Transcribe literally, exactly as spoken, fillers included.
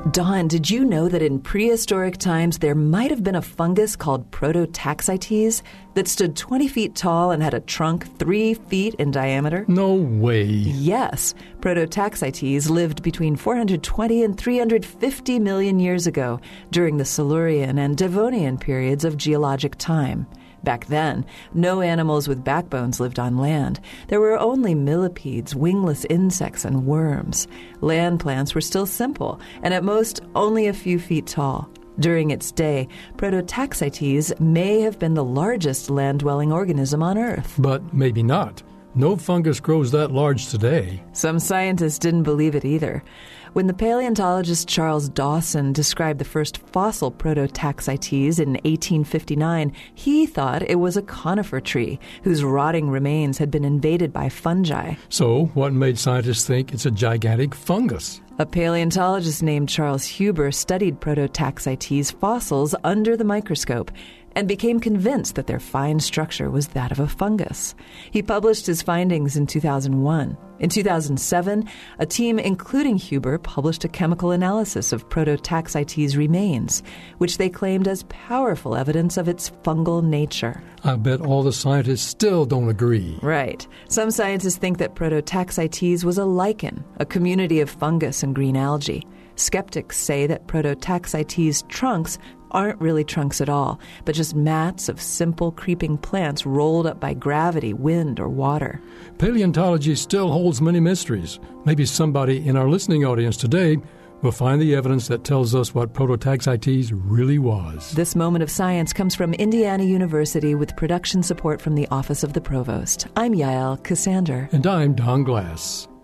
Don, did you know that in prehistoric times there might have been a fungus called Prototaxites that stood twenty feet tall and had a trunk three feet in diameter? No way. Yes. Prototaxites lived between four hundred twenty and three hundred fifty million years ago during the Silurian and Devonian periods of geologic time. Back then, no animals with backbones lived on land. There were only millipedes, wingless insects, and worms. Land plants were still simple, and at most only a few feet tall. During its day, Prototaxites may have been the largest land-dwelling organism on Earth. But maybe not. No fungus grows that large today. Some scientists didn't believe it either. When the paleontologist Charles Dawson described the first fossil Prototaxites in eighteen fifty-nine, he thought it was a conifer tree whose rotting remains had been invaded by fungi. So what made scientists think it's a gigantic fungus? A paleontologist named Charles Huber studied Prototaxites fossils under the microscope and became convinced that their fine structure was that of a fungus. He published his findings in two thousand one. In two thousand seven, a team including Huber published a chemical analysis of Prototaxites remains, which they claimed as powerful evidence of its fungal nature. I bet all the scientists still don't agree. Right. Some scientists think that Prototaxites was a lichen, a community of fungus and green algae. Skeptics say that Prototaxites trunks aren't really trunks at all, but just mats of simple creeping plants rolled up by gravity, wind, or water. Paleontology still holds many mysteries. Maybe somebody in our listening audience today will find the evidence that tells us what Prototaxites really was. This Moment of Science comes from Indiana University with production support from the Office of the Provost. I'm Yael Cassander. And I'm Don Glass.